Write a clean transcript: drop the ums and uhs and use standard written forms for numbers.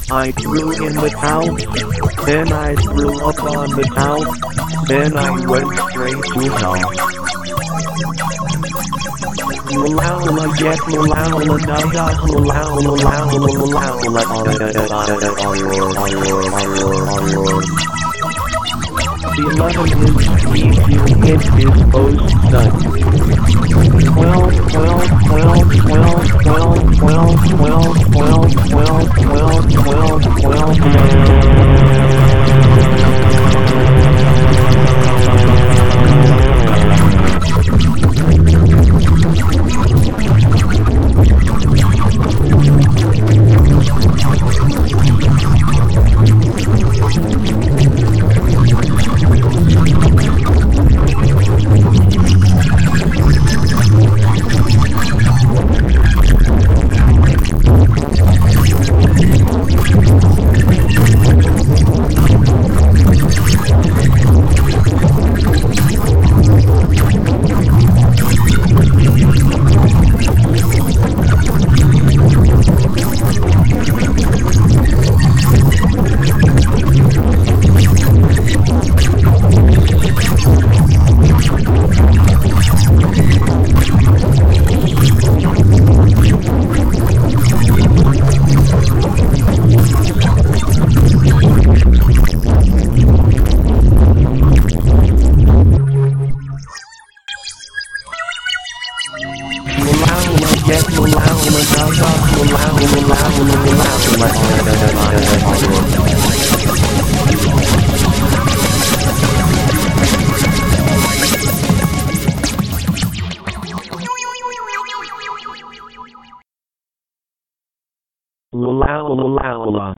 I threw in the towel, then I threw up on the towel, then I went straight to hell. Lula get lula naga The 11-inch preview hit his post son. Lula.